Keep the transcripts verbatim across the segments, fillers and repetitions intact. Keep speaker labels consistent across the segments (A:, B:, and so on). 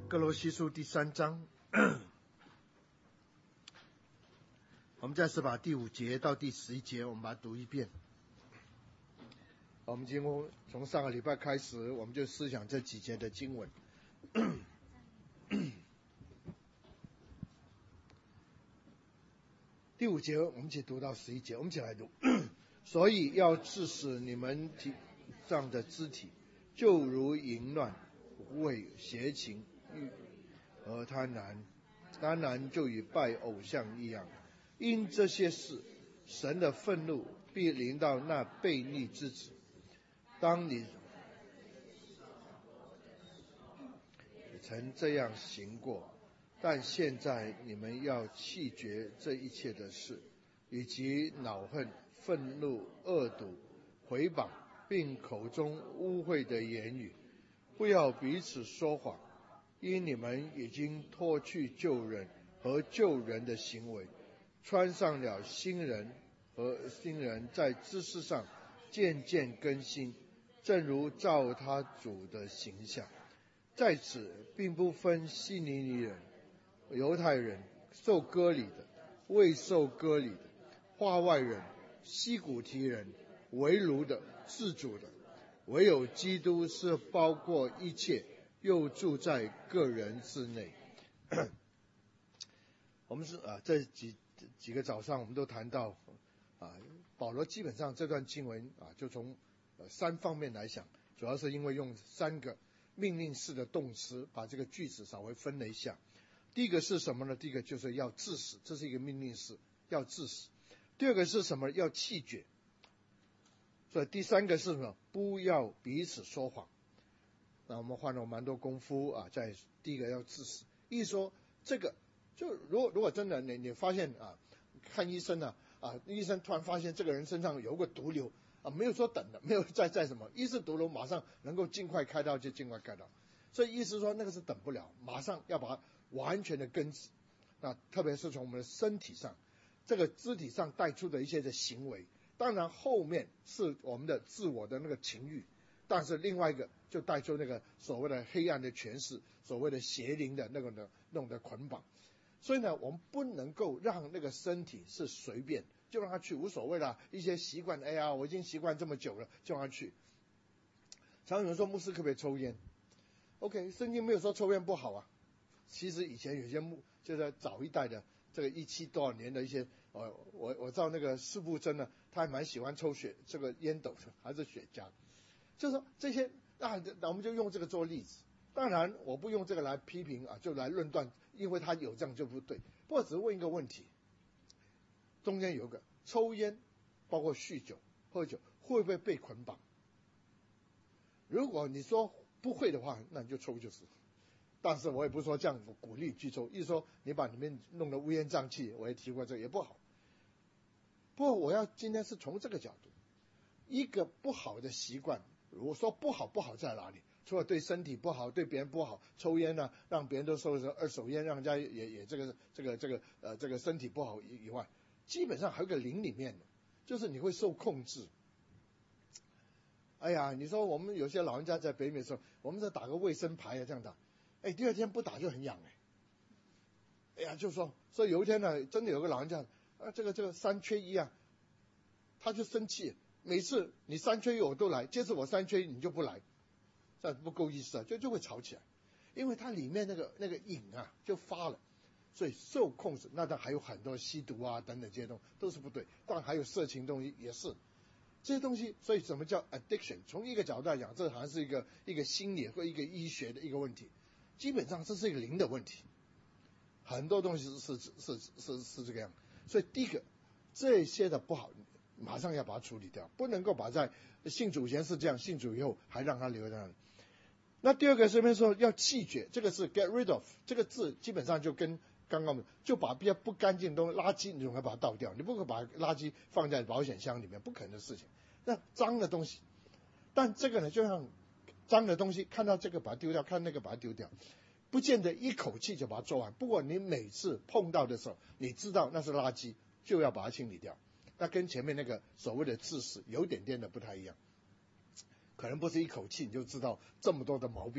A: 歌罗西书第三章，我们再次把第五节到第十一节，我们把它读一遍。我们今后从上个礼拜开始，我们就思想这几节的经文。第五节我们一起读到十一节，我们一起来读。所以要致使你们体上的肢体，就如淫乱、污秽、邪情、欲和贪婪，贪婪就与拜偶像一样。因这些事，神的愤怒必临到那悖逆之子。当你曾这样行过，但现在你们要弃绝这一切的事，以及恼恨、愤怒、恶毒、毁谤，并口中污秽的言语，不要彼此说谎，因你们已经脱去旧人和旧人的行为，穿上了新人，和新人在知识上渐渐更新，正如照他主的形象。在此并不分希尼尼人、犹太人、受割礼的、未受割礼的、化外人、西古提人、为奴的、自主的，唯有基督是包括一切，又住在个人之内。我们是啊，这几几个早上我们都谈到啊，保罗基本上这段经文啊，就从呃三方面来想，主要是因为用三个命令式的动词把这个句子稍微分了一下。第一个是什么呢？第一个就是要致死，这是一个命令式，要致死。第二个是什么？要弃绝。所以第三个是什么？不要彼此说谎。那我们花了蛮多功夫啊，在第一个要致死。意思说这个就如果如果真的你你发现啊，看医生啊啊，医生突然发现这个人身上有个毒瘤啊，没有说等的，没有再再什么，医治毒瘤马上能够尽快开刀就尽快开刀。所以意思说那个是等不了，马上要把它完全的根治。那特别是从我们的身体上，这个肢体上带出的一些的行为，当然后面是我们的自我的那个情欲，但是另外一个就带出那个所谓的黑暗的权势，所谓的邪灵的那个的那种的捆绑。所以呢，我们不能够让那个身体是随便就让他去，无所谓啦，一些习惯，哎呀，我已经习惯这么久了，就让他去。常有人说牧师可不可以抽烟 ？OK， 圣经没有说抽烟不好啊。其实以前有些牧，就是早一代的这个一七多少年的一些，呃，我我知道那个施布真呢，他还蛮喜欢抽雪这个烟斗的，还是雪茄。就是说这些，那那我们就用这个做例子。当然我不用这个来批评啊，就来论断，因为他有这样就不对。不过只是问一个问题，中间有一个抽烟，包括酗酒、喝酒，会不会被捆绑？如果你说不会的话，那你就抽就是。但是我也不是说这样鼓励去抽，意思说你把里面弄得乌烟瘴气，我也提过这个也不好。不过我要今天是从这个角度，一个不好的习惯，如果说不好不好在哪里？除了对身体不好，对别人不好，抽烟呢、啊，让别人都抽二手烟，让人家也也这个这个这个呃这个身体不好以以外，基本上还有个灵里面的，就是你会受控制。哎呀，你说我们有些老人家在北美的时候，我们在打个卫生牌啊，这样打，哎，第二天不打就很痒哎。哎呀，就说，所以有一天呢，真的有个老人家啊，这个这个三缺一啊，他就生气，每次你三缺一我都来，这次我三缺一你就不来。这不够意思啊，就就会吵起来，因为它里面那个那个瘾啊就发了，所以受控制。那当然还有很多吸毒啊等等这些东西都是不对，当然还有色情东西也是这些东西。所以什么叫 addiction？ 从一个角度来讲，这好像是一个一个心理或一个医学的一个问题，基本上这是一个灵的问题，很多东西是是是是是这个样。所以第一个，这些的不好，马上要把它处理掉，不能够把在信主前是这样，信主以后还让它留在那里。那第二个这边说要弃绝，这个是 get rid of， 这个字基本上就跟刚刚就把比较不干净的东西垃圾，你总要把它倒掉，你不可把垃圾放在保险箱里面，不可能的事情。那脏的东西，但这个呢，就像脏的东西，看到这个把它丢掉，看那个把它丢掉，不见得一口气就把它做完。不过你每次碰到的时候，你知道那是垃圾，就要把它清理掉。那跟前面那个所谓的致死有点点的不太一样。可能不是一口气你就知道这么多的毛病，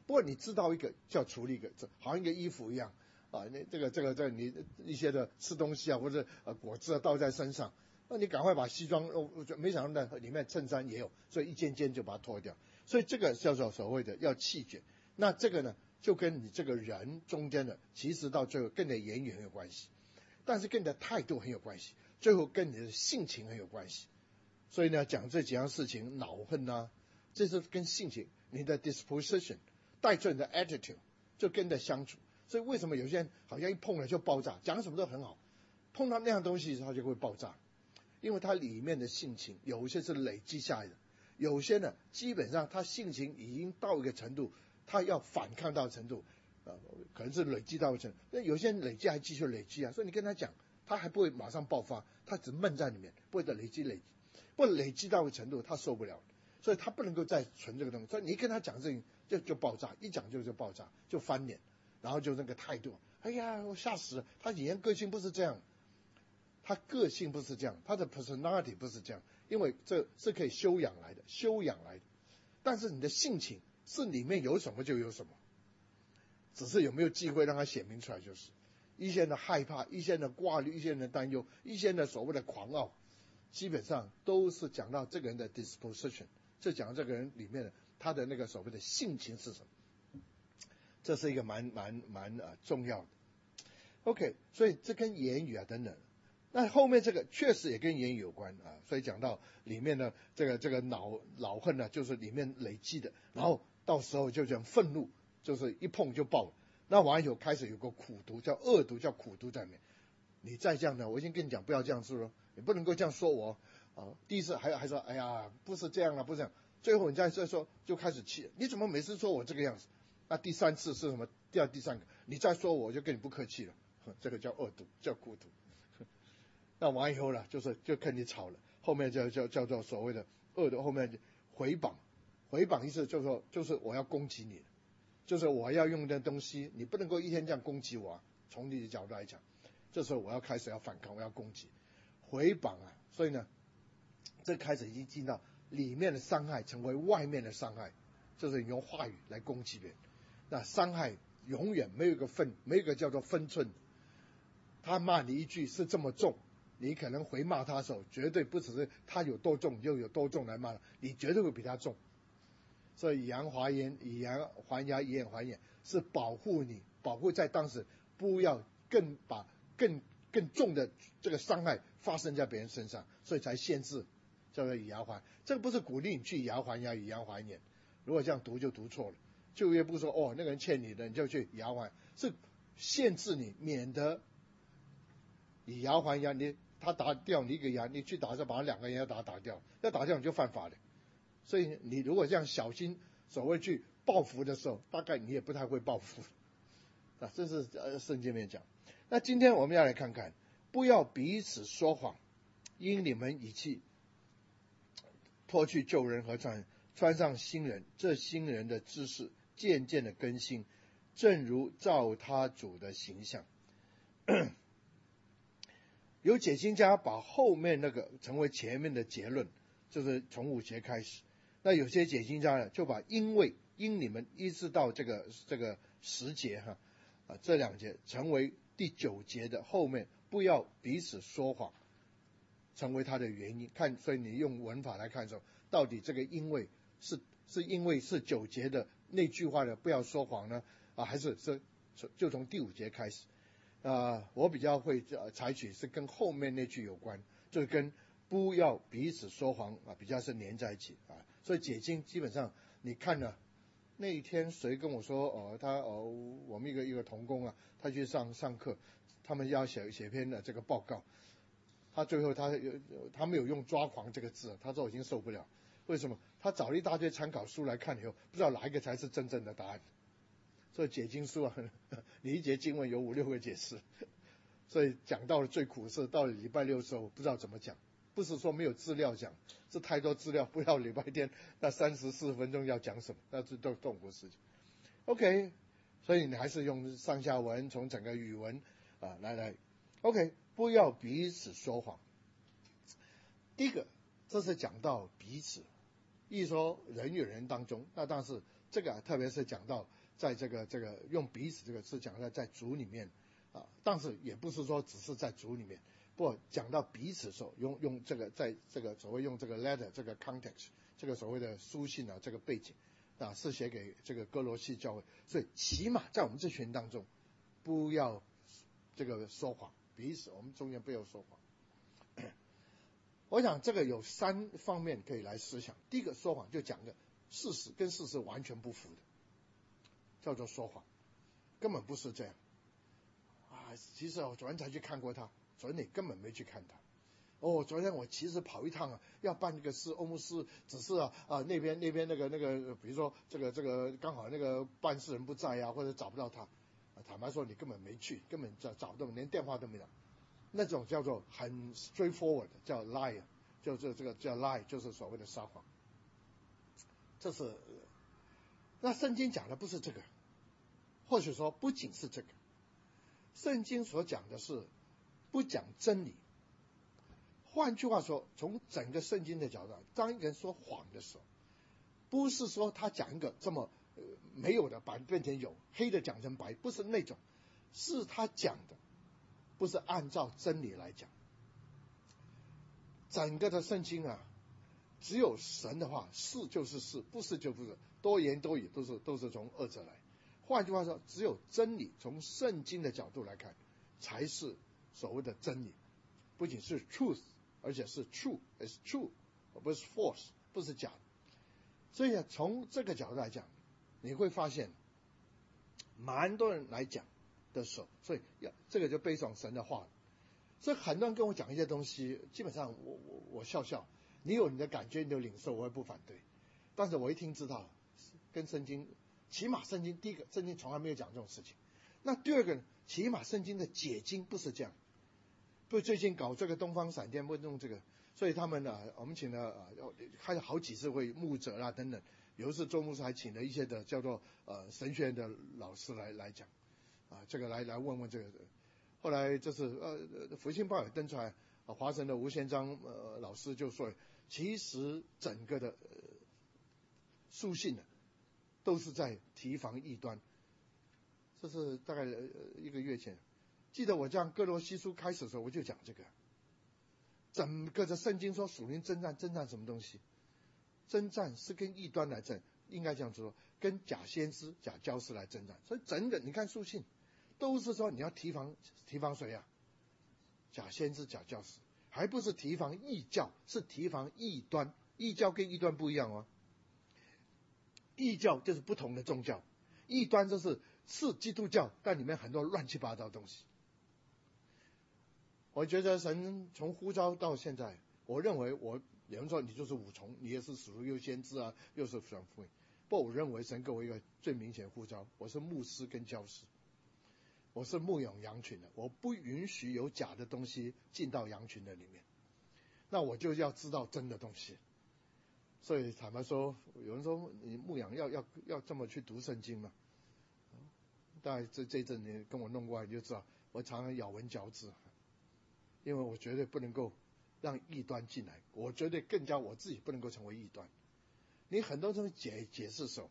A: 不过你知道一个就要处理一个，这好像一个衣服一样啊，那这个这个这个你一些的吃东西啊或者呃果汁啊倒在身上，那你赶快把西装，哦，没想到呢里面衬衫也有，所以一件件就把它脱掉，所以这个叫做所谓的要弃绝。那这个呢就跟你这个人中间的，其实到最后跟你的言语很有关系，但是跟你的态度很有关系，最后跟你的性情很有关系。所以呢讲这几样事情，恼恨啊，这是跟性情，你的 disposition 带着你的 attitude 就跟着相处。所以为什么有些人好像一碰了就爆炸，讲什么都很好，碰到那样东西他就会爆炸，因为他里面的性情有一些是累积下来的，有些呢基本上他性情已经到一个程度，他要反抗到程度，呃，可能是累积到一个程度，那有些人累积还继续累积啊，所以你跟他讲，他还不会马上爆发，他只闷在里面，不会的累积累积，不累积到一个程度他受不了，所以他不能够再存这个东西，所以你跟他讲这个就就爆炸，一讲就就爆炸，就翻脸，然后就那个态度，哎呀我吓死了，他以前个性不是这样，他个性不是这样，他的 personality 不是这样，因为这是可以修养来的，修养来的，但是你的性情是里面有什么就有什么，只是有没有机会让他显明出来就是。一些人的害怕，一些人的挂虑，一些人的担忧，一些人的所谓的狂傲，基本上都是讲到这个人的 disposition， 就讲到这个人里面的他的那个所谓的性情是什么，这是一个蛮蛮蛮啊重要的。OK， 所以这跟言语啊等等，那后面这个确实也跟言语有关啊，所以讲到里面的这个这个恼恼恨呢，就是里面累积的，然后到时候就讲愤怒，就是一碰就爆了。那完以后开始有个苦毒，叫恶毒，叫苦毒在里面。你再这样呢，我已经跟你讲不要这样说了，你不能够这样说我啊。第一次还还说哎呀不是这样了，不是这样，最后你再再说就开始气，你怎么每次说我这个样子？那第三次是什么？第二第三个，你再说我就跟你不客气了，这个叫恶毒，叫苦毒。那完以后呢，就是就跟你吵了，后面就叫叫做所谓的恶的，后面回谤，回谤意思就是说就是我要攻击你，就是我要用的东西，你不能够一天这样攻击我啊。从你的角度来讲，这时候我要开始要反抗，我要攻击，回谤啊。所以呢，这开始已经进到里面的伤害成为外面的伤害，就是你用话语来攻击别人。那伤害永远没有一个分，没有一个叫做分寸。他骂你一句是这么重，你可能回骂他的时候，绝对不只是他有多重就有多重来骂他，你绝对会比他重。所以以牙还眼，以牙还牙，以眼还眼，是保护你，保护在当时不要更把更更重的这个伤害发生在别人身上，所以才限制叫做以牙还。这个不是鼓励你去以牙还牙，以牙还眼。如果这样读就读错了。就业部说哦那个人欠你的，你就去以牙还，是限制你，免得以牙还牙，你他打掉你一个牙，你去打着把两个牙打打掉，要打掉你就犯法了。所以你如果这样小心所谓去报复的时候，大概你也不太会报复啊，这是呃圣经里面讲。那今天我们要来看看，不要彼此说谎，因你们已弃脱去旧人和穿穿上新人，这新人的知识渐渐的更新，正如照他主的形象。有解经家把后面那个成为前面的结论，就是从五节开始。那有些解经家呢，就把因为因你们一直到这个这个十节哈啊这两节成为第九节的后面，不要彼此说谎，成为它的原因。看，所以你用文法来看的时候，到底这个因为是是因为是九节的那句话的不要说谎呢啊，还是是就从第五节开始啊？我比较会采取是跟后面那句有关，就是跟不要彼此说谎啊，比较是连在一起啊。所以解经基本上你看了那一天谁跟我说哦，他哦我们一个一个同工啊，他去上上课，他们要写写篇的这个报告，他最后他他没有用抓狂这个字，他说我已经受不了。为什么？他找了一大堆参考书来看以后，不知道哪一个才是真正的答案。所以解经书啊，你一节经文有五六个解释，所以讲到了最苦是到了礼拜六的时候不知道怎么讲。不是说没有资料讲，是太多资料，不要礼拜天那三十四分钟要讲什么，那是都痛苦事情。OK， 所以你还是用上下文，从整个语文啊来来。OK， 不要彼此说谎。第一个，这是讲到彼此，一说人与人当中，那但是这个、啊、特别是讲到在这个这个用彼此这个是讲在在主里面啊，但是也不是说只是在主里面，不讲到彼此的时候，用用这个在这个所谓用这个 letter 这个 context 这个所谓的书信啊这个背景啊是写给这个哥罗西教会，所以起码在我们这群当中，不要这个说谎，彼此我们中间不要说谎。我想这个有三方面可以来思想。第一个说谎就讲个事实跟事实完全不符的，叫做说谎，根本不是这样啊。其实我昨天才去看过他，昨天你根本没去看他。哦，昨天我其实跑一趟啊，要办那个事，欧姆斯只是啊啊那边那边那个那个，比如说这个这个刚好那个办事人不在啊，或者找不到他，啊、坦白说你根本没去，根本找找不到，连电话都没有。那种叫做很 straightforward， 叫 lie， 就是这个叫 lie， 就是所谓的撒谎。这是那圣经讲的不是这个，或许说不仅是这个，圣经所讲的是不讲真理。换句话说，从整个圣经的角度，当一个人说谎的时候，不是说他讲一个这么、呃、没有的把变成有，黑的讲成白，不是那种，是他讲的不是按照真理来讲。整个的圣经啊，只有神的话，是就是是，不是就不是，多言多语都是都是从二者来。换句话说，只有真理从圣经的角度来看，才是所谓的真理，不仅是 truth， 而且是 true， is true， 不是 false， 不是假的。所以从这个角度来讲，你会发现，蛮多人来讲的时候，所以要这个就背上神的话了。所以很多人跟我讲一些东西，基本上我我我笑笑，你有你的感觉，你的领受，我也不反对。但是我一听知道，跟圣经，起码圣经第一个，圣经从来没有讲这种事情。那第二个，起码圣经的解经不是这样。不，最近搞这个东方闪电，不弄这个，所以他们呢、啊，我们请了啊，开了好几次会，牧者啦等等。有一次周牧师还请了一些的叫做呃神学院的老师来来讲，啊，这个来来问问这个。后来就是呃福星报也登出来，啊华神的吴先章呃老师就说，其实整个的、呃、书信呢、啊，都是在提防异端。这是大概、呃、一个月前，记得我讲哥罗西书开始的时候，我就讲这个，整个的圣经说属灵征战，征战什么东西？征战是跟异端来征，应该这样说，跟假先知、假教师来征战。所以整个你看书信，都是说你要提防提防谁啊？假先知、假教师，还不是提防异教，是提防异端。异教跟异端不一样哦，异教就是不同的宗教，异端就是是基督教，但里面很多乱七八糟的东西。我觉得神从呼召到现在，我认为我有人说你就是五重，你也是属于又先知啊，又是传福音。不，我认为神给我一个最明显呼召，我是牧师跟教师。我是牧养羊群的，我不允许有假的东西进到羊群的里面，那我就要知道真的东西。所以坦白说，有人说你牧养要要要这么去读圣经嘛？大概这这阵你跟我弄过来，你就知道我常常咬文嚼字，因为我绝对不能够让异端进来，我绝对更加我自己不能够成为异端。你很多东西解解释的时候，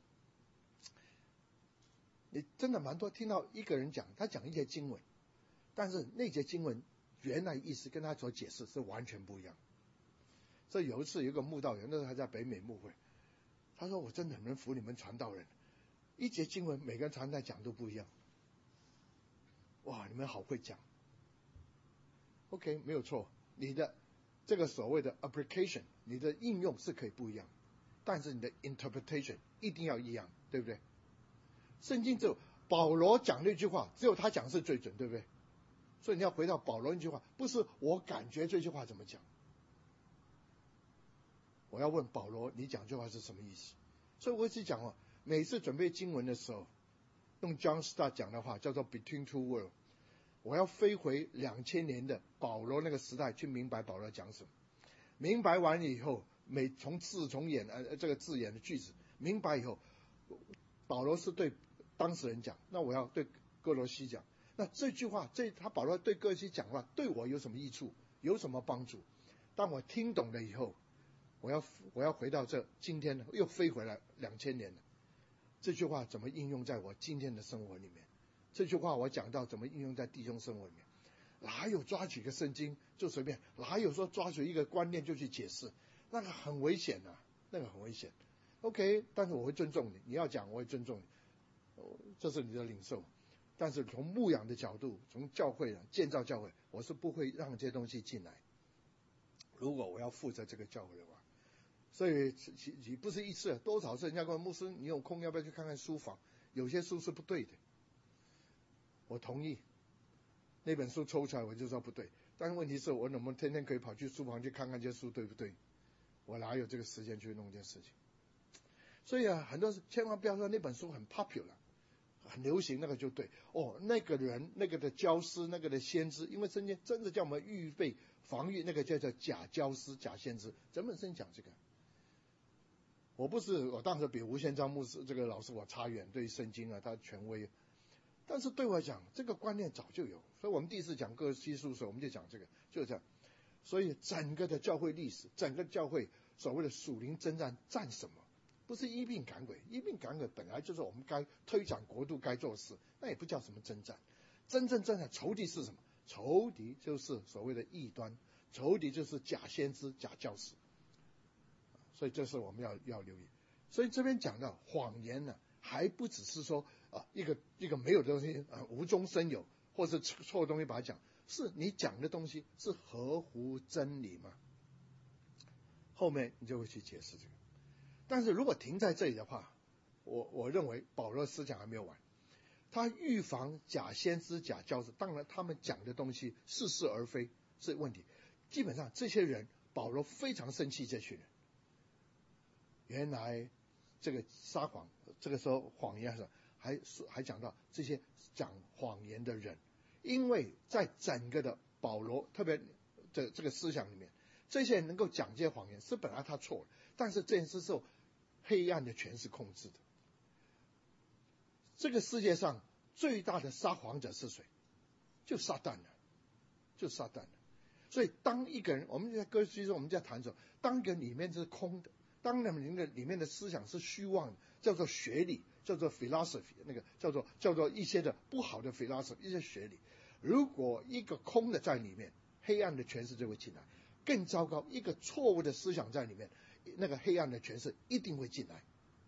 A: 你真的蛮多听到一个人讲，他讲一节经文，但是那节经文原来意思跟他所解释是完全不一样。所以有一次有一个慕道人，那时候还在北美牧会，他说我真的很能服你们传道人，一节经文每个人传代讲都不一样。哇，你们好会讲。OK， 没有错，你的这个所谓的 application， 你的应用是可以不一样，但是你的 interpretation 一定要一样，对不对？圣经只有保罗讲那句话，只有他讲是最准，对不对？所以你要回到保罗那句话，不是我感觉这句话怎么讲。我要问保罗，你讲这句话是什么意思？所以我一直讲哦，每次准备经文的时候，用 John Stott 讲的话叫做 Between Two Worlds， 我要飞回两千年的保罗那个时代去明白保罗讲什么。明白完以后，每从字从眼呃这个字眼的句子明白以后，保罗是对当事人讲，那我要对哥罗西讲，那这句话这他保罗对哥罗西讲话对我有什么益处，有什么帮助？当我听懂了以后，我要我要回到这今天又飞回来两千年了， 这句话怎么应用在我今天的生活里面？这句话我讲到怎么应用在弟兄生活里面？哪有抓几个圣经就随便？哪有说抓住一个观念就去解释？那个很危险啊，那个很危险。OK， 但是我会尊重你，你要讲我会尊重你，这是你的领受。但是从牧养的角度，从教会啊建造教会，我是不会让这些东西进来。如果我要负责这个教会的话，所以你不是一次，多少次人家问牧师，你有空要不要去看看书房？有些书是不对的，我同意。那本书抽出来我就说不对，但是问题是我能不能天天可以跑去书房去看看这些书对不对？我哪有这个时间去弄这件事情？所以啊，很多千万不要说那本书很 popular， 很流行，那个就对哦。那个人、那个的教师、那个的先知，因为圣经真的叫我们预备防御那个叫做假教师、假先知，整本圣经讲这个。我不是我当时比吴宪章牧师这个老师我差远，对于圣经啊他权威，但是对我来讲这个观念早就有，所以我们第一次讲各西书的时候我们就讲这个，就是这样。所以整个的教会历史，整个教会所谓的属灵征战战什么？不是医病赶鬼，医病赶鬼本来就是我们该推展国度该做的事，那也不叫什么征战。真正征战仇敌是什么？仇敌就是所谓的异端，仇敌就是假先知、假教师。所以这是我们要要留意。所以这边讲到谎言呢，还不只是说啊一个一个没有的东西啊无中生有，或是错的东西把它讲，是你讲的东西是合乎真理吗？后面你就会去解释这个。但是如果停在这里的话，我我认为保罗思想还没有完。他预防假先知、假教师，当然他们讲的东西似是而非是问题。基本上这些人，保罗非常生气这群人。原来这个撒谎，这个时候谎言还还讲到这些讲谎言的人，因为在整个的保罗特别的这个思想里面，这些人能够讲这些谎言是本来他错了，但是这件事受黑暗的权势控制的。这个世界上最大的撒谎者是谁？就撒旦了，就撒旦了。所以当一个人，我们在歌曲中我们在谈的时候，当一个人里面是空的，当人的里面的思想是虚妄的，叫做学理，叫做 philosophy， 那个叫做叫做一些的不好的 philosophy， 一些学理。如果一个空的在里面，黑暗的权势就会进来。更糟糕，一个错误的思想在里面，那个黑暗的权势一定会进来。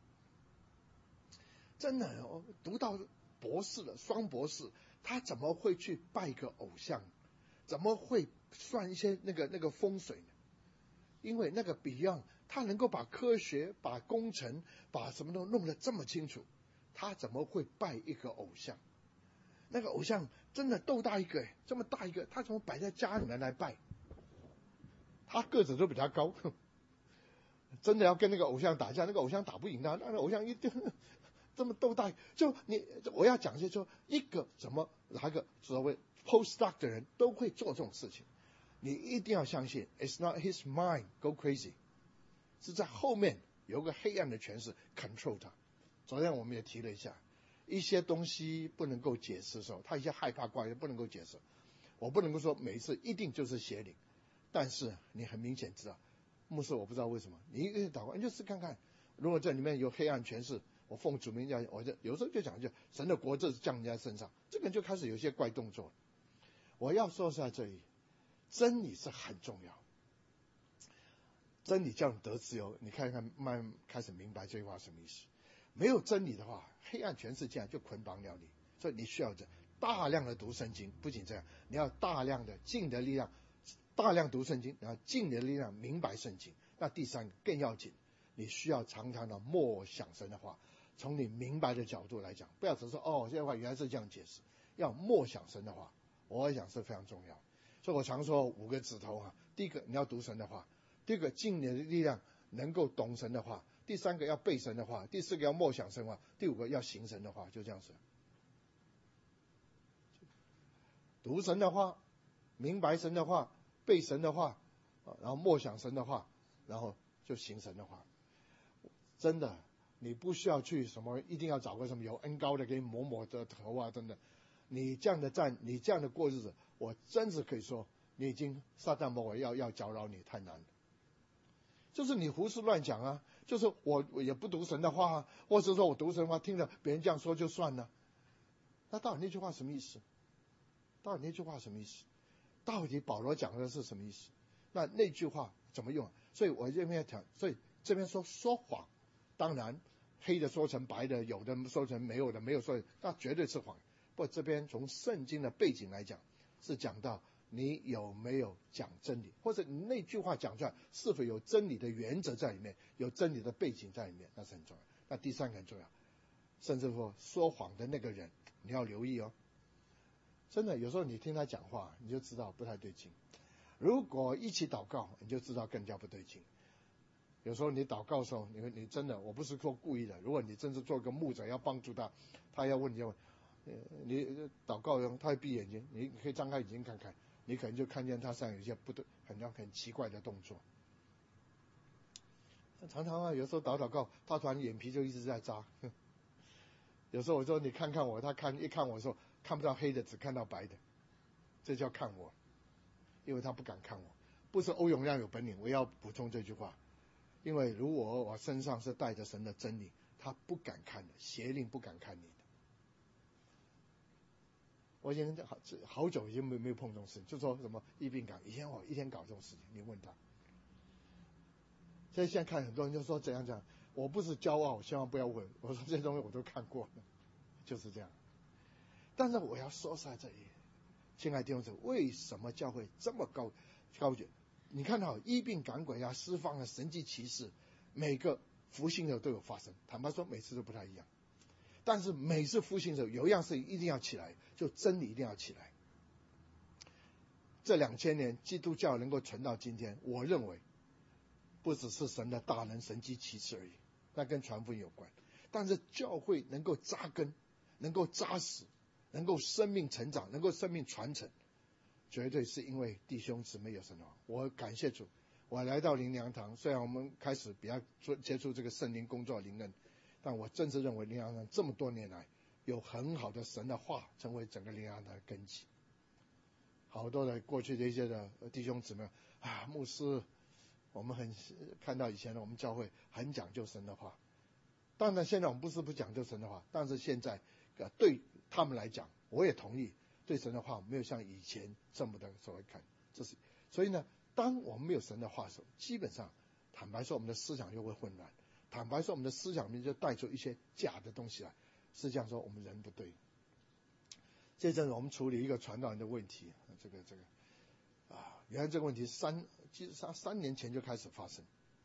A: 真的，哦，读到博士了，双博士，他怎么会去拜个偶像？怎么会算一些那个那个风水呢？因为那个 Beyond， 他能够把科学、把工程、把什么都弄得这么清楚，他怎么会拜一个偶像？那个偶像真的豆大一个，这么大一个，他怎么摆在家里面来拜？他个子都比他高，真的要跟那个偶像打架，那个偶像打不赢他，那个偶像一定这么豆大，就你我要讲些说一个怎么哪个所谓 postdoc 的人都会做这种事情，你一定要相信 ，it's not his mind go crazy， 是在后面有个黑暗的权势 control 他。昨天我们也提了一下，一些东西不能够解释的时候，他一些害怕怪不能够解释，我不能够说每一次一定就是邪灵，但是你很明显知道，牧师我不知道为什么，你一个祷告，你就试看看，如果这里面有黑暗权势。我奉主名讲，我就有时候就讲就神的国这是降在身上，这个人就开始有一些怪动作。我要说在这里，真理是很重要，真理叫你得自由。你看看，慢慢开始明白这句话什么意思。没有真理的话，黑暗全世界就捆绑了你，所以你需要这大量的读圣经。不仅这样，你要大量的尽的力量，大量读圣经，然后尽的力量明白圣经。那第三个更要紧，你需要常常的默想神的话。从你明白的角度来讲，不要只说哦，这句话原来是这样解释，要默想神的话，我想是非常重要。所以我常说五个指头啊，第一个你要读神的话，第二个尽你的力量能够懂神的话，第三个要背神的话，第四个要默想神的话，第五个要行神的话，就这样子。读神的话，明白神的话，背神的话，然后默想神的话，然后就行神的话。真的。你不需要去什么，一定要找个什么有恩膏的给你抹抹的头啊，等等。你这样的站，你这样的过日子，我真是可以说，你已经撒旦魔鬼要要搅扰你，太难了。就是你胡思乱讲啊， 就是我我也不读神的话，或者说我读神的话，听了别人这样说就算了。那到底那句话什么意思？到底那句话什么意思？到底保罗讲的是什么意思？那那句话怎么用？所以我这边讲，所以这边说说谎，当然黑的说成白的，有的说成没有的，没有说，那绝对是谎。不过这边从圣经的背景来讲，是讲到你有没有讲真理，或者你那句话讲出来是否有真理的原则在里面，有真理的背景在里面，那是很重要。那第三个很重要，甚至说说谎的那个人你要留意哦。真的有时候你听他讲话你就知道不太对劲，如果一起祷告你就知道更加不对劲。有时候你祷告的时候，你你真的，我不是说故意的，如果你真是做个牧者要帮助他，他要问你要问你祷告中他会闭眼睛，你可以张开眼睛看看，你可能就看见他上有一些不对很很奇怪的动作。常常啊有时候祷祷告他突然眼皮就一直在眨，有时候我说你看看我，他看一看我的时候看不到黑的，只看到白的，这叫看我，因为他不敢看我。不是欧永亮有本领，我要补充这句话，因为如果我身上是带着神的真理，他不敢看的，邪灵不敢看你的。我已经好好久已经没没有碰这种事，就说什么疫病感，以前我一天搞这种事情，你问他。所以现在看很多人就说怎样讲，我不是骄傲，千万不要问，我说这些东西我都看过了，就是这样。但是我要说在这里，亲爱的弟兄姊妹，为什么教会这么高高举？你看到医病赶鬼啊，释放了神迹奇事，每个复兴的都有发生。坦白说，每次都不太一样，但是每次复兴的时候，有一样事一定要起来，就真理一定要起来。这两千年基督教能够存到今天，我认为不只是神的大能神迹奇事而已，那跟传福音有关。但是教会能够扎根，能够扎实，能够生命成长，能够生命传承，绝对是因为弟兄姊妹有神的话。我感谢主，我来到灵粮堂，虽然我们开始比较接触这个圣灵工作灵恩，但我真是认为灵粮堂这么多年来有很好的神的话成为整个灵粮堂的根基。好多的过去的一些的弟兄姊妹啊，牧师，我们很看到以前的我们教会很讲究神的话，当然现在我们不是不讲究神的话，但是现在呃对他们来讲，我也同意，对神的话没有像以前这么的所谓看，这是所以呢，当我们没有神的话的时候，基本上坦白说我们的思想就会混乱，坦白说我们的思想里面就带出一些假的东西来，实际上说我们人不对。这阵我们处理一个传道人的问题，这个这个啊，原来这个问题三其实三三年前就开始发生，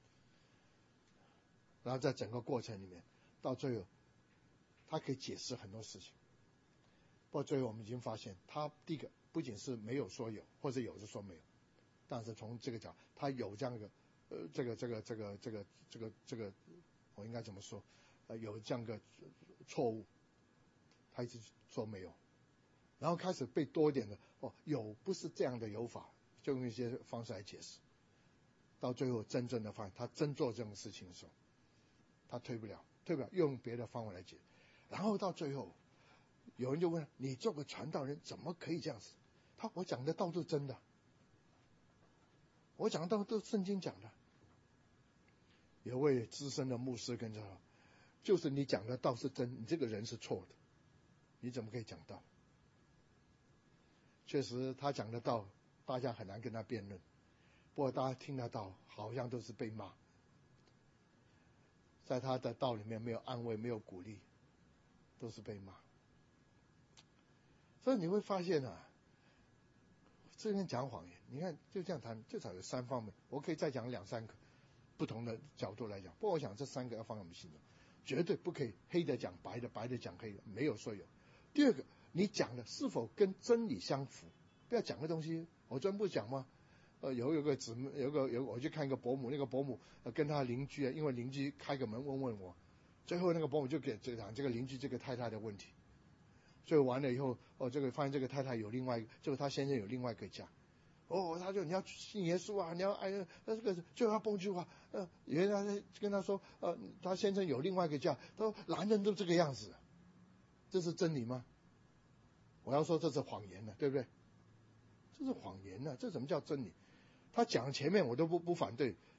A: 然后在整个过程里面，到最后他可以解释很多事情。不过最后我们已经发现，他第一个不仅是没有说有，或者有就说没有，但是从这个角，他有这样一个呃这个这个这个这个这个这个我应该怎么说？呃，有这样一个错误，他一直说没有。然后开始被多一点的哦，有不是这样的有法，就用一些方式来解释。到最后真正的发现，他真做这种事情的时候，他退不了，退不了，用别的方法来解。然后到最后，有人就问：你做个传道人怎么可以这样子？他我讲的道是真的，我讲的道都是圣经讲的。有位资深的牧师跟着说，就是你讲的道是真，你这个人是错的，你怎么可以讲道？确实他讲的道大家很难跟他辩论，不过大家听得到好像都是被骂，在他的道里面没有安慰，没有鼓励，都是被骂。所以你会发现啊，这边讲谎言，你看就这样谈，至少有三方面，我可以再讲两三个不同的角度来讲。不过我想这三个要放在我们心中，绝对不可以黑的讲白的，白的讲黑的，没有说有。第二个，你讲的是否跟真理相符？不要讲的东西，我专不讲吗？呃，有有个姊妹，有个有我去看一个伯母，那个伯母、呃、跟他邻居啊，因为邻居开个门问问我，最后那个伯母就给这讲这个邻居这个太太的问题，最后完了以后，哦，这个发现这个太太有另外一个，就是他先生有另外一个家，哦，他就你要信耶稣啊，你要爱那这个，最后他蹦句话，呃，原来跟他说，呃，他先生有另外一个家，他说男人都这个样子，这是真理吗？我要说这是谎言了，对不对？这是谎言了，这怎么叫真理？他讲前面我都不不反对，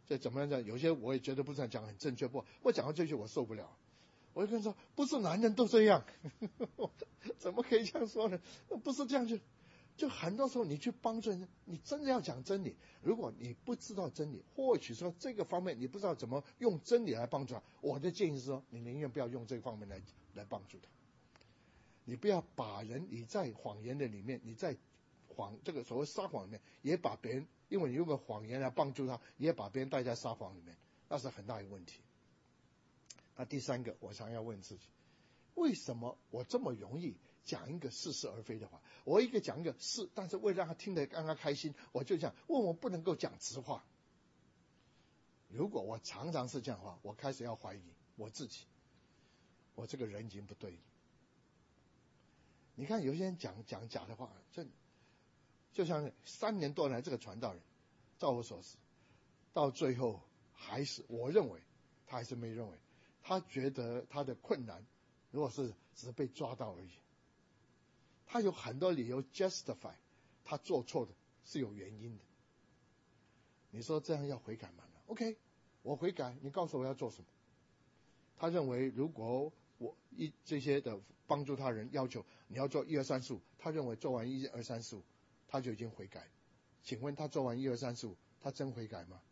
A: 这怎么样讲？有些我也觉得不是讲很正确，不，我讲到这句我受不了。我就跟他说，不是男人都这样，怎么可以这样说呢？不是这样就，就很多时候你去帮助人，你真的要讲真理。如果你不知道真理，或许说这个方面你不知道怎么用真理来帮助他，我的建议是说，你宁愿不要用这个方面来来帮助他。你不要把人，你在谎言的里面，你在谎这个所谓撒谎里面，也把别人，因为你用个谎言来帮助他，也把别人带在撒谎里面，那是很大一个问题。那第三个，我想要问自己，为什么我这么容易讲一个似是而非的话？我一个讲一个是，但是为了让他听得让他开心，我就讲，为什么不能够讲直话？如果我常常是这样的话，我开始要怀疑我自己，我这个人已经不对了。你看有些人讲讲假的话，这就像三年多来这个传道人，照我所知，到最后还是我认为他还是没认为。他觉得他的困难，如果是只是被抓到而已，他有很多理由 justify 他做错的是有原因的。你说这样要悔改吗 ？OK， 我悔改，你告诉我要做什么？他认为如果我一这些的帮助他人要求你要做一二三四五，他认为做完一二三四五他就已经悔改。请问他做完一二三四五，他真悔改吗？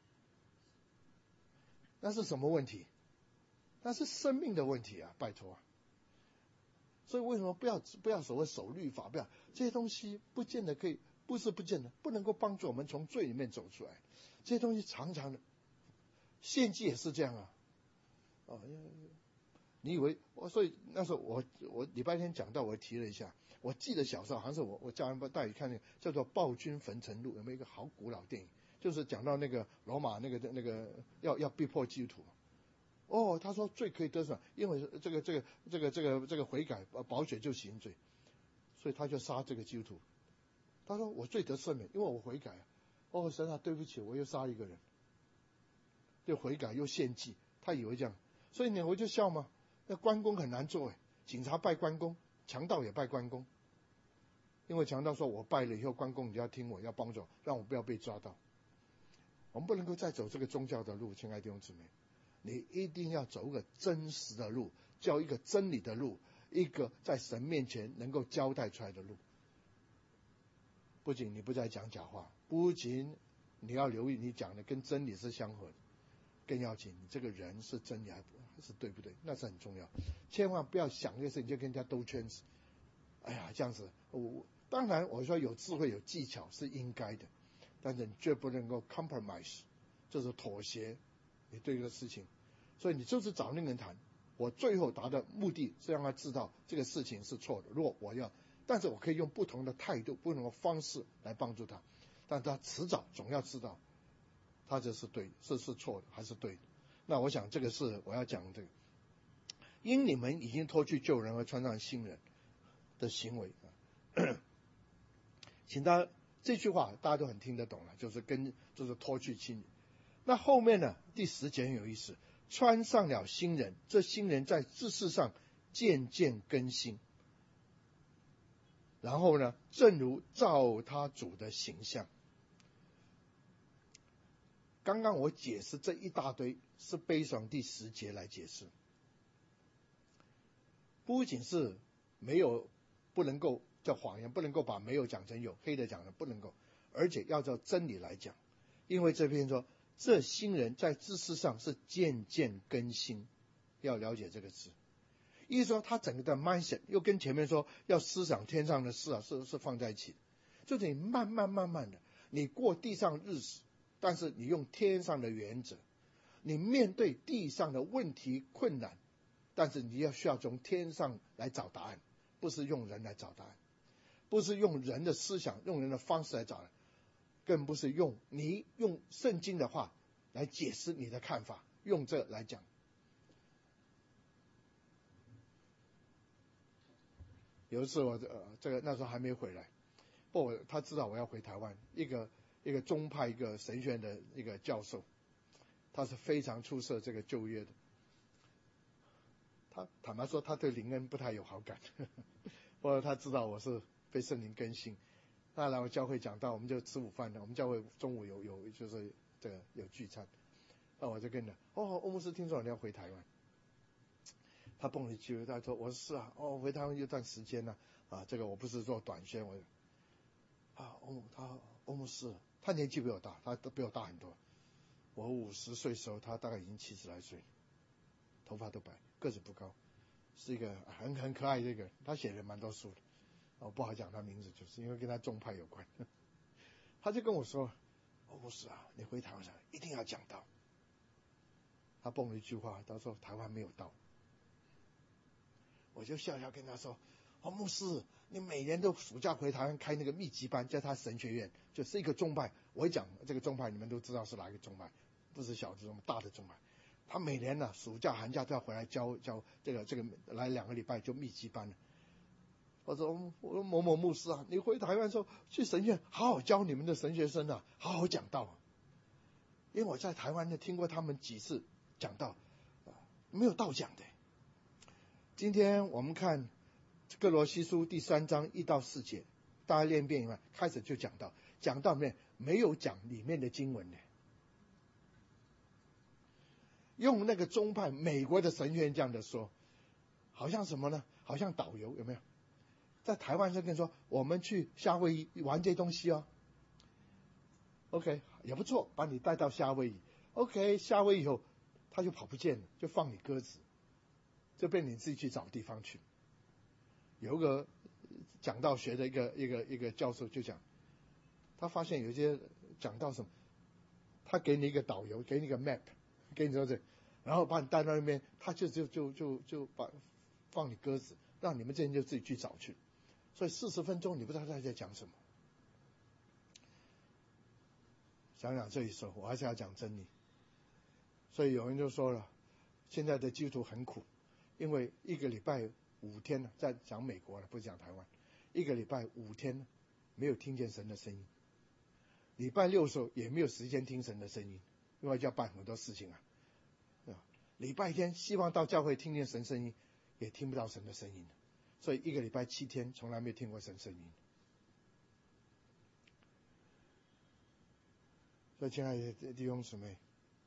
A: 那是什么问题？那是生命的问题啊，拜托啊！所以为什么不要不要所谓守律法，不要这些东西，不见得可以，不是不见得不能够帮助我们从罪里面走出来。这些东西常常的，献祭也是这样啊。哦，你以为我所以那时候我我礼拜天讲到，我提了一下，我记得小时候好像是我我叫人带你看那个叫做《暴君焚城录》，有没有一个好古老电影？就是讲到那个罗马那个那个要要逼迫基督徒。哦，他说罪可以得赦，因为这个这个这个这个这个悔改，保血就行罪，所以他就杀这个基督徒。他说我罪得赦免，因为我悔改。哦，神啊，对不起，我又杀一个人，又悔改又献祭，他以为这样，所以你我就笑嘛。那关公很难做哎，警察拜关公，强盗也拜关公，因为强盗说我拜了以后，关公你要听我，要帮助我，让我不要被抓到。我们不能够再走这个宗教的路，亲爱的弟兄姊妹。你一定要走一个真实的路，叫一个真理的路，一个在神面前能够交代出来的路。不仅你不再讲假话，不仅你要留意你讲的跟真理是相合的，更要紧你这个人是真理还是对不对，那是很重要。千万不要想这个事情就跟人家兜圈子。哎呀，这样子，我当然我说有智慧有技巧是应该的，但是你绝不能够 compromise， 就是妥协。你对这个事情，所以你就是找那个人谈。我最后达到目的是让他知道这个事情是错的。如果我要，但是我可以用不同的态度、不同的方式来帮助他，但他迟早总要知道，他这是对，是是错的还是对的。那我想这个是我要讲这个，因你们已经脱去旧人而穿上新人的行为，请大家这句话大家都很听得懂了，就是跟就是脱去新人。那后面呢？第十节很有意思，穿上了新人，这新人在知识上渐渐更新。然后呢，正如照他主的形象。刚刚我解释这一大堆，是背上第十节来解释。不仅是没有不能够叫谎言，不能够把没有讲成有，黑的讲成不能够，而且要照真理来讲。因为这篇说，这新人在知识上是渐渐更新，要了解这个字。意思说他整个的 mindset 又跟前面说要思想天上的事啊，是是放在一起的，就是你慢慢慢慢的，你过地上日子，但是你用天上的原则，你面对地上的问题困难，但是你要需要从天上来找答案，不是用人来找答案，不是用人的思想、用人的方式来找答案，更不是用你用圣经的话来解释你的看法，用这来讲。有一次我呃这个那时候还没回来，不我他知道我要回台湾，一个一个宗派一个神学院的一个教授，他是非常出色这个旧约的。他坦白说他对灵恩不太有好感，不过他知道我是被圣灵更新，他来我教会讲道，我们就吃午饭的，我们教会中午有有就是这个有聚餐，那我就跟他哦，欧牧师听说你要回台湾，他蹦了一句，他说我是啊，哦回台湾一段时间了 啊, 啊，这个我不是做短宣，我啊欧他欧牧师，他年纪比我大，他都比我大很多，我五十岁的时候，他大概已经七十来岁，头发都白，个子不高，是一个很很可爱的一个人，他写了蛮多书的，我不好讲他名字，就是因为跟他宗派有关。他就跟我说，欧牧师啊，你回台湾上一定要讲道。他蹦了一句话，他说台湾没有道。我就笑笑跟他说，哦牧师，你每年都暑假回台湾开那个密集班，在他神学院，就是一个宗派，我一讲这个宗派你们都知道是哪一个宗派，不是小宗，大的宗派。他每年呢、啊、暑假寒假都要回来教教这个这个来两个礼拜就密集班了。我说我说某某牧师啊，你回台湾说去神学院好好教你们的神学生啊，好好讲道啊。因为我在台湾呢听过他们几次讲道，没有道讲的。今天我们看哥罗西书第三章一到四节，大家练遍以外，开始就讲到，讲到里面没有讲里面的经文的，用那个宗派美国的神学院这样的说，好像什么呢？好像导游有没有？在台湾就跟你说，我们去夏威夷玩这些东西哦。OK 也不错，把你带到夏威夷。OK 夏威夷以后，他就跑不见了，就放你鸽子，就被你自己去找地方去。有一个讲道学的一个一个一个教授就讲，他发现有一些讲道什么，他给你一个导游，给你一个 map， 给你说这，然后把你带到那边，他就就就就就把放你鸽子，让你们这些人就自己去找去。所以四十分钟你不知道他在讲什么。想想这一首，我还是要讲真理。所以有人就说了，现在的基督徒很苦，因为一个礼拜五天呢，在讲美国了，不是讲台湾，一个礼拜五天没有听见神的声音，礼拜六的时候也没有时间听神的声音，因为要办很多事情啊。礼拜天希望到教会听见神声音，也听不到神的声音，所以一个礼拜七天从来没有听过神声音。所以亲爱的弟兄姊妹，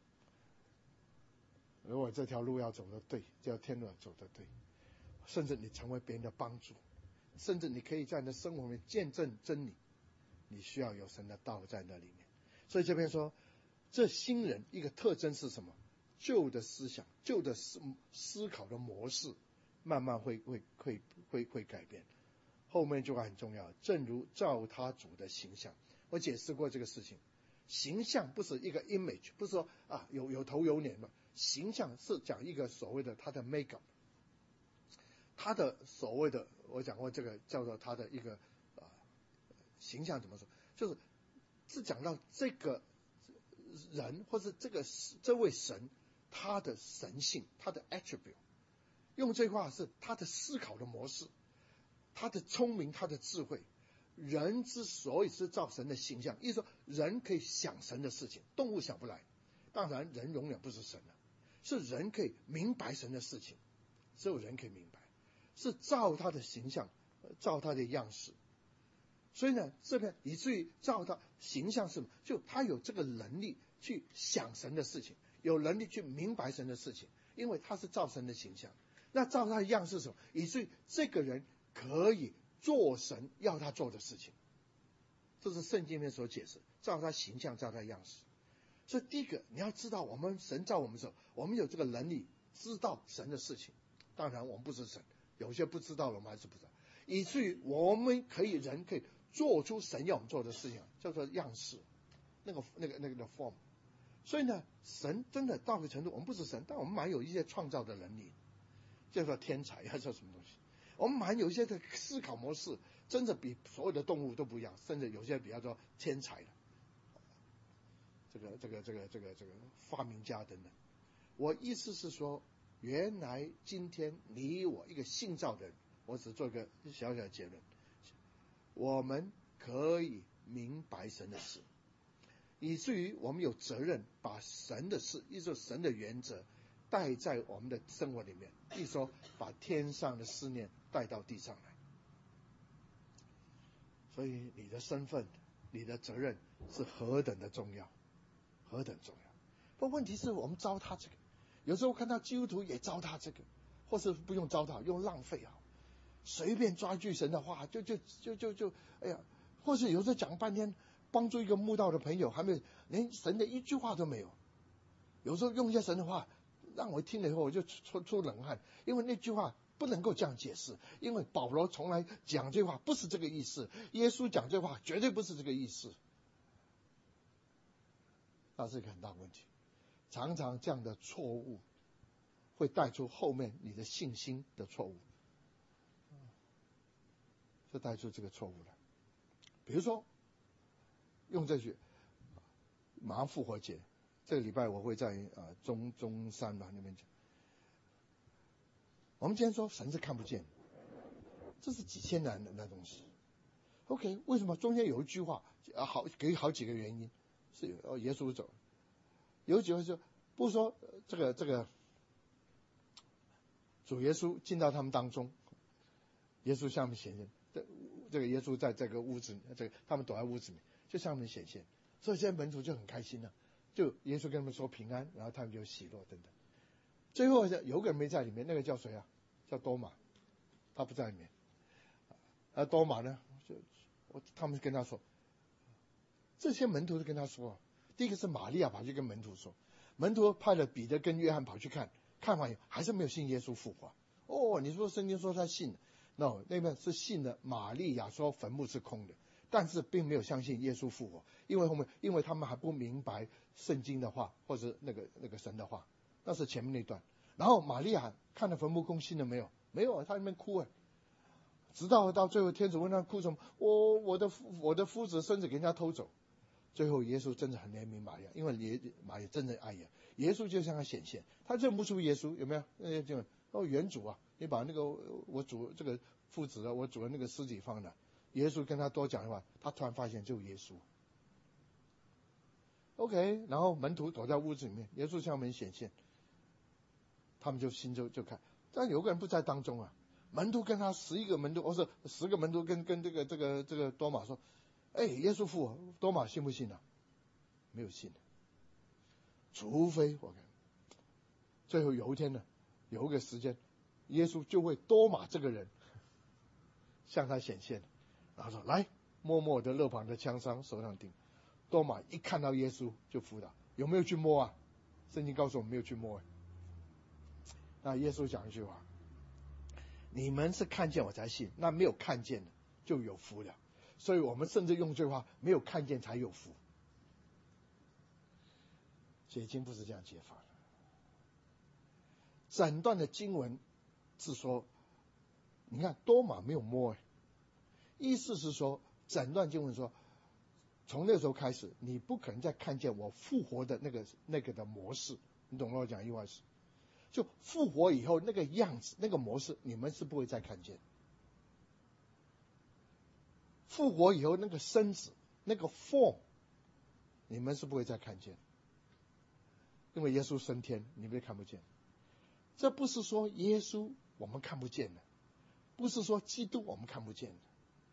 A: 如果这条路要走得对，就要天路走得对，甚至你成为别人的帮助，甚至你可以在你的生活里面见证真理，你需要有神的道在那里面。所以这边说，这新人一个特征是什么？旧的思想，旧的思思考的模式，慢慢会会会会会改变。后面就很重要，正如照他主的形象。我解释过这个事情，形象不是一个 image， 不是说啊有有头有脸嘛。形象是讲一个所谓的他的 makeup， 他的所谓的我讲过这个叫做他的一个啊形象怎么说，就是是讲到这个人或是这个这位神他的神性，他的 attribute， 用这句话是他的思考的模式，他的聪明，他的智慧。人之所以是造神的形象，意思说人可以想神的事情，动物想不来。当然人永远不是神了，是人可以明白神的事情，只有人可以明白，是照他的形象，照他的样式。所以呢，这边以至于照他形象是什么，就他有这个能力去想神的事情，有能力去明白神的事情，因为他是照神的形象。那照他的样式是什么，以至于这个人可以做神要他做的事情。这是圣经里面所解释，照他形象，照他样式。所以第一个你要知道，我们神造我们的时候，我们有这个能力知道神的事情。当然我们不是神，有些不知道了我们还是不知道，以至于我们可以人可以做出神要我们做的事情，叫做样式，那个那个那个的 form。 所以呢，神真的到个程度，我们不是神，但我们蛮有一些创造的能力，叫做天才还是什么东西，我们蛮有一些的思考模式，真的比所有的动物都不一样，甚至有些比较说天才的这个这个这个这个这个发明家等等。我意思是说，原来今天你我一个信造的人，我只做一个小小的结论，我们可以明白神的事，以至于我们有责任把神的事，意思说神的原则带在我们的生活里面，意思说把天上的思念带到地上来。所以你的身份，你的责任是何等的重要， 何等重要。不过问题是我们糟蹋这个，有时候看到基督徒也糟蹋这个，或是不用糟蹋，用浪费啊，随便抓句神的话，就就就就就，哎呀，或是有时候讲半天，帮助一个慕道的朋友，还没有连神的一句话都没有。有时候用一些神的话，让我听了以后我就出出冷汗，因为那句话不能够这样解释，因为保罗从来讲这话不是这个意思，耶稣讲这话绝对不是这个意思，那是一个很大的问题。常常这样的错误会带出后面你的信心的错误，就带出这个错误了。比如说用这句马上复活节，这个礼拜我会在啊、呃、中中山吧那边讲。我们今天说神是看不见，这是几千年的那东西。OK， 为什么中间有一句话啊？好，给好几个原因，是哦耶稣走了，有几个说不是说这个这个主耶稣进到他们当中，耶稣向他们显现，这这个耶稣在这个屋子，这个他们躲在屋子里，就向他们显现，所以现在门徒就很开心了，就耶稣跟他们说平安，然后他们就喜乐等等。最后有个人没在里面，那个叫谁啊？叫多马，他不在里面。而多马呢，就我他们跟他说，这些门徒都跟他说，第一个是玛利亚跑去跟门徒说，门徒派了彼得跟约翰跑去看，看完以后还是没有信耶稣复活。哦，你说圣经说他信 ，no， 那边是信的。玛利亚说坟墓是空的，但是并没有相信耶稣复活，因为后面因为他们还不明白圣经的话，或者那个那个神的话，那是前面那段。然后玛利亚看了坟墓空，信了没有？没有，他那边哭啊。直到到最后，天主问他哭什么？我我的我的夫子孙子给人家偷走。最后耶稣真的很怜悯玛利亚，因为耶玛利亚真的爱耶，耶稣就向他显现，他认不出耶稣，有没有？呃，就哦原主啊，你把那个我主这个父子啊，我主的那个尸体放了。耶稣跟他多讲的话，他突然发现就是耶稣。OK， 然后门徒躲在屋子里面，耶稣向门显现，他们就心就就看，但有个人不在当中啊。门徒跟他十一个门徒，或是十个门徒跟跟这个这个这个多马说，哎，耶稣复活，多马信不信啊？没有信的，除非我看，最后有一天呢，有一个时间，耶稣就会多马这个人向他显现，然后说来摸摸我的肋旁的枪伤，手上钉。多马一看到耶稣就服了，有没有去摸啊？圣经告诉我们没有去摸。那耶稣讲一句话，你们是看见我才信，那没有看见的就有福了。所以我们甚至用这句话，没有看见才有福。解经不是这样解法的。整段的经文是说，你看多马没有摸，意思是说，整段经文说，从那时候开始，你不可能再看见我复活的那个那个的模式。你懂我讲意思？就复活以后那个样子，那个模式，你们是不会再看见。复活以后那个身子，那个 form， 你们是不会再看见。因为耶稣升天，你们也看不见。这不是说耶稣我们看不见的，不是说基督我们看不见的。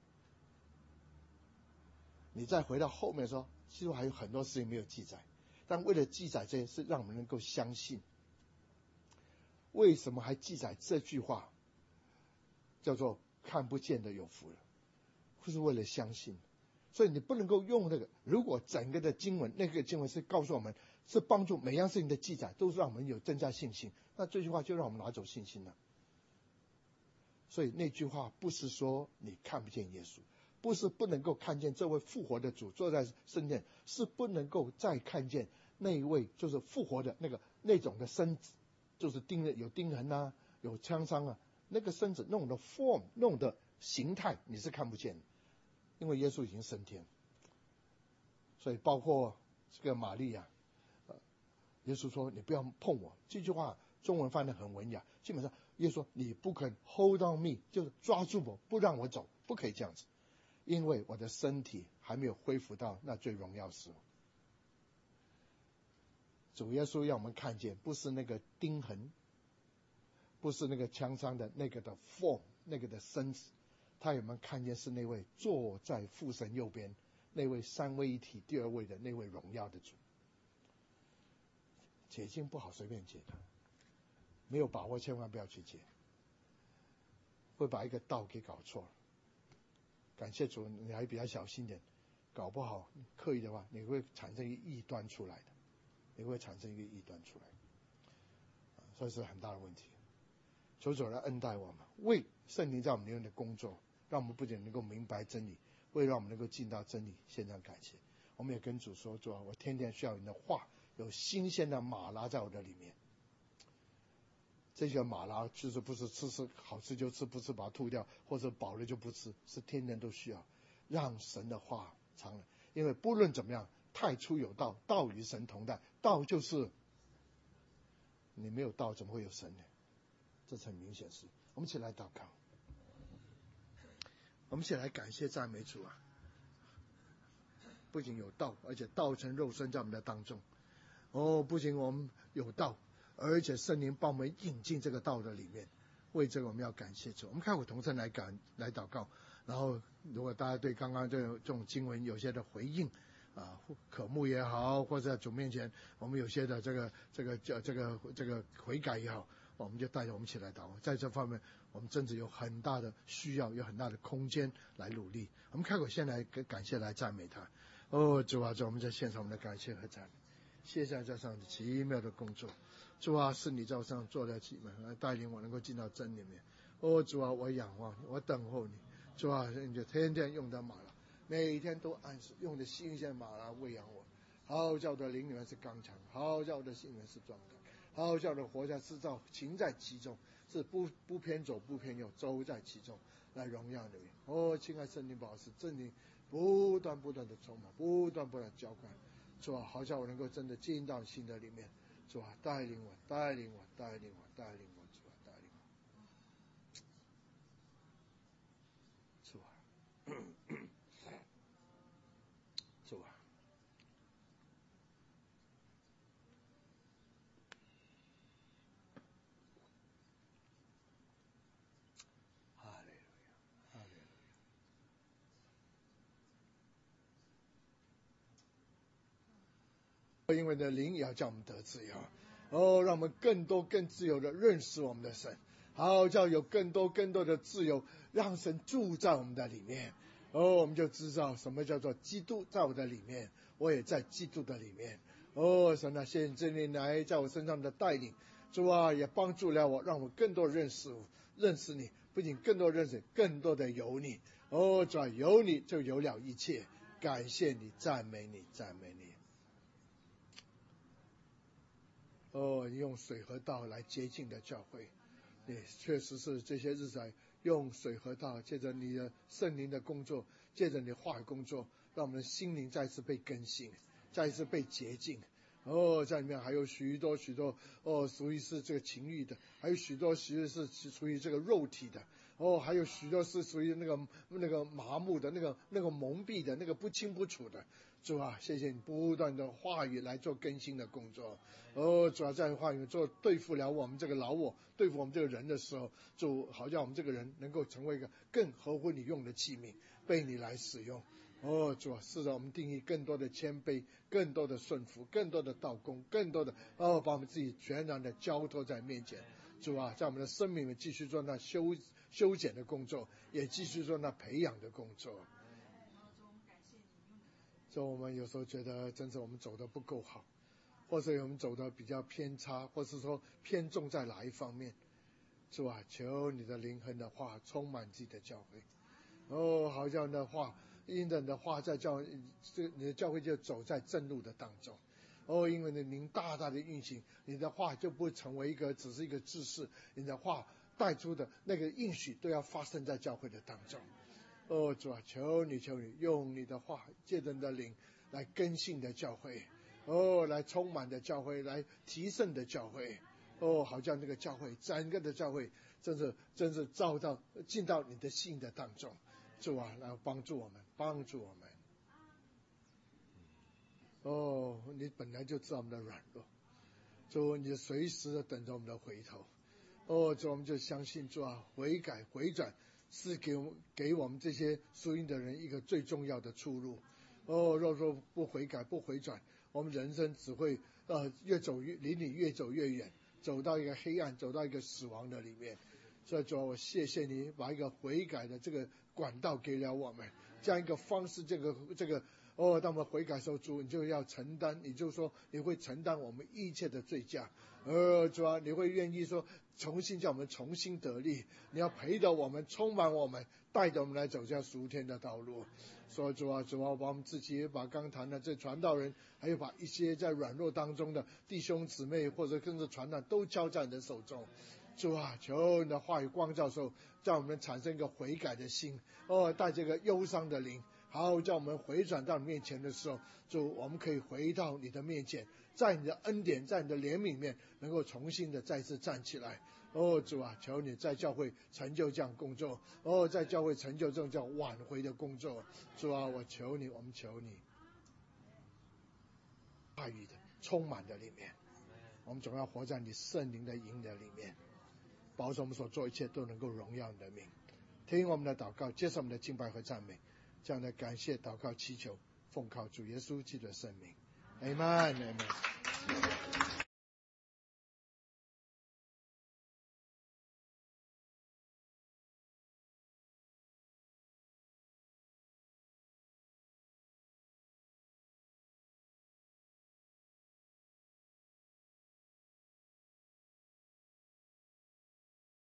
A: 你再回到后面说，基督还有很多事情没有记载，但为了记载这些事，让我们能够相信。为什么还记载这句话，叫做看不见的有福了，就是为了相信。所以你不能够用那个，如果整个的经文，那个经文是告诉我们，是帮助每样事情的记载，都是让我们有增加信心，那这句话就让我们拿走信心了。所以那句话不是说你看不见耶稣，不是不能够看见这位复活的主坐在圣殿，是不能够再看见那一位就是复活的那个那种的身子，就是钉的有钉痕啊，有枪伤啊，那个身子那种的 form 那种的形态你是看不见的，因为耶稣已经升天。所以包括这个玛利亚，呃，耶稣说你不要碰我，这句话中文翻得很文雅，基本上耶稣说你不肯 hold on me， 就是抓住我不让我走，不可以这样子，因为我的身体还没有恢复到那最荣耀时候。主耶稣让我们看见，不是那个钉痕，不是那个枪伤的那个的 form， 那个的身子，他有没有看见是那位坐在父神右边，那位三位一体第二位的那位荣耀的主。 解经不好随便解的，没有把握千万不要去解，会把一个道给搞错了。感谢主，你还比较小心点，搞不好刻意的话，你会产生一个异端出来的，你会产生一个异端出来，所以是很大的问题。求主来恩待我们，为圣灵在我们里面的工作，让我们不仅能够明白真理，为让我们能够进到真理，献上感谢。我们也跟主说，主啊，我天天需要你的话，有新鲜的马拉在我的里面。这个马拉就是不是吃吃好吃就吃，不吃把它吐掉，或者饱了就不吃，是天天都需要让神的话常来。因为不论怎么样，太初有道，道与神同在，道就是你没有道怎么会有神呢？这是很明显事。我们一起来祷告，我们一起来感谢赞美主啊！不仅有道，而且道成肉身在我们的当中。哦，不仅我们有道，而且圣灵帮我们引进这个道的里面。为这个我们要感谢主。我们开口同声来感来祷告。然后，如果大家对刚刚这种这种经文有些的回应啊，渴慕也好，或者在主面前我们有些的这个这个这这个这个悔改也好，我们就带着我们一起来祷告。在这方面，我们真的有很大的需要，有很大的空间来努力。我们开口先来感谢，来赞美他。哦，主啊，主，我们在献上我们的感谢和赞美，谢谢在上奇妙的工作。主啊，是你在我上做的奇门，来带领我能够进到真里面。哦，主啊，我仰望你，我等候你。主啊，你就天天用的马拉，每一天都按时用的新鲜马拉喂养我。好叫我的灵里面是刚强，好叫我的心里面是壮胆，好叫我的活在制造，行在其中，是不不偏左不偏右，走在其中，来荣耀你。哦，亲爱圣灵宝石，真理不断不断的充满，不断不断浇灌。主啊，好叫我能够真的进到心的里面。主啊，带领我，带领我，带领我，带领我，主啊，带领我。主啊，主啊，哈利路亚，哈利路亚。因为呢，灵也要叫我们得自由，哦，让我们更多更自由的认识我们的神，好叫有更多更多的自由，让神住在我们的里面。哦，我们就知道什么叫做基督在我的里面，我也在基督的里面。哦，神啊，谢谢这里来在我身上的带领，主啊，也帮助了我，让我更多认识认识你，不仅更多认识，更多的有你。哦，主啊，有你就有了一切，感谢你，赞美你，赞美你。哦，用水和道来接近的教会，也确实是这些日子来用水和道，借着你的圣灵的工作，借着你的话语工作，让我们的心灵再次被更新，再一次被洁净。哦，在里面还有许多许多哦，属于是这个情欲的，还有许多其实是属于这个肉体的。哦，还有许多是属于那个那个麻木的、那个那个蒙蔽的、那个不清不楚的。主啊，谢谢你不断的话语来做更新的工作。哦，主要在话语做对付了我们这个老我，对付我们这个人的时候，主好像我们这个人能够成为一个更合乎你用的器皿，被你来使用。哦，主啊，是让我们定义更多的谦卑，更多的顺服，更多的道功，更多的哦，把我们自己全然的交托在面前。主啊，在我们的生命里继续做那修修剪的工作，也继续做那培养的工作。所以我们有时候觉得真是我们走的不够好，或者我们走的比较偏差，或是说偏重在哪一方面。主啊，求你的灵魂的话充满自己的教会。哦，好像的话因着你的话在教这你的教会就走在正路的当中。哦，因为呢您大大的运行，你的话就不会成为一个只是一个知识，你的话带出的那个应许都要发生在教会的当中。哦，主啊，求你求你用你的话借着你的灵来更新的教会，哦，来充满的教会，来提升的教会。哦，好像那个教会整个的教会真是真是照到进到你的心的当中。主啊，来帮助我们，帮助我们。哦，你本来就知道我们的软弱，主，你随时的等着我们的回头。哦，主，我们就相信主啊，悔改回转是给我们给我们这些属灵的人一个最重要的出路。哦，若说不悔改不回转，我们人生只会呃越走越离你越走越远，走到一个黑暗，走到一个死亡的里面。所以主啊，我谢谢你把一个悔改的这个管道给了我们，这样一个方式，这个这个哦，当我们悔改的时候，主你就要承担，你就说你会承担我们一切的罪价。呃，主啊，你会愿意说重新叫我们重新得力，你要陪着我们，充满我们，带着我们来走向属天的道路。所以主啊，主啊，把我们自己把刚谈的这传道人，还有把一些在软弱当中的弟兄姊妹或者跟着传道都交在你的手中。主啊，求你的话语光照的时候，让我们产生一个悔改的心，哦，带这个忧伤的灵，好，叫我们回转到你面前的时候，主，我们可以回到你的面前，在你的恩典，在你的怜悯里面，能够重新的再次站起来。哦，主啊，求你在教会成就这样工作，哦，在教会成就这种叫挽回的工作。主啊，我求你，我们求你，话语的充满的里面，我们总要活在你圣灵的引领里面，保守我们所做一切都能够荣耀你的名。听我们的祷告，接受我们的敬拜和赞美，这样的感谢祷告祈求，奉靠主耶稣基督的圣名，阿们，阿们。